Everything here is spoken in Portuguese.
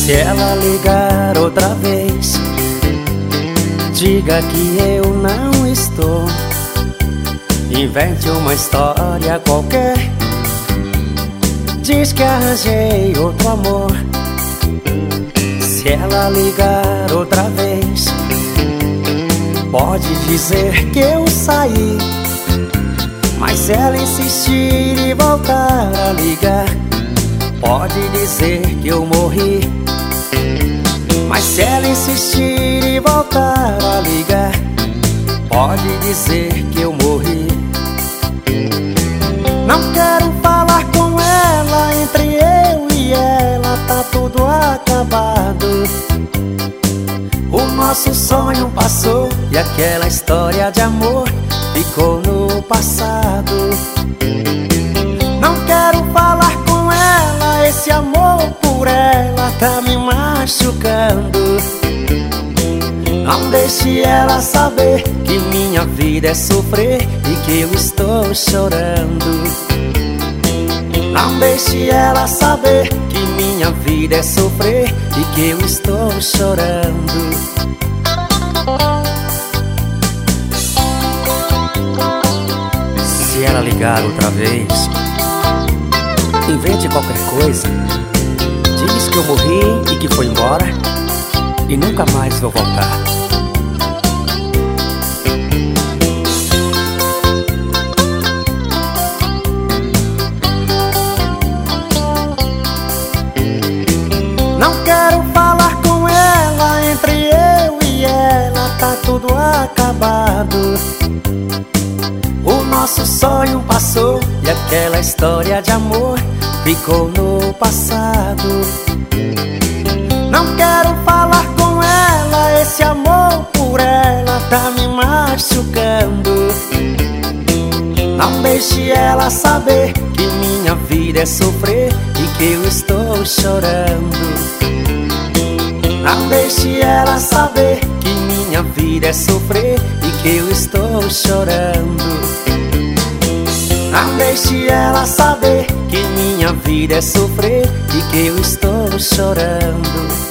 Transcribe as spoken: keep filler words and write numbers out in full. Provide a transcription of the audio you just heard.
Se ela ligar outra vez, diga que eu não estou. Invente uma história qualquer, diz que arranjei outro amor. Se ela ligar outra vez, pode dizer que eu saí. Mas se ela insistir e voltar a ligar, pode dizer que eu morri. Mas se ela insistir e voltar a ligar, pode dizer que eu morri. Não quero falar com ela, entre eu e ela tá tudo acabado. O nosso sonho passou e aquela história de amor ficou no passado. Não quero falar com ela, esse amor por ela tá me machucando. Não deixe ela saber que minha vida é sofrer e que eu estou chorando. Não deixe ela saber que minha vida é sofrer e que eu estou chorando. Se ela ligar outra vez, invente qualquer coisa, diz que eu morri e que foi embora e nunca mais vou voltar. Não quero falar com ela, entre eu e ela tá tudo acabado. O nosso sonho passou e aquela história de amor ficou no passado. Não quero falar com ela, esse amor por ela tá me machucando. Não deixe ela saber que minha vida é sofrer e que eu estou chorando. Não deixe ela saber que minha vida é sofrer e que eu estou chorando. Não deixe ela saber que minha vida é sofrer e que eu estou chorando.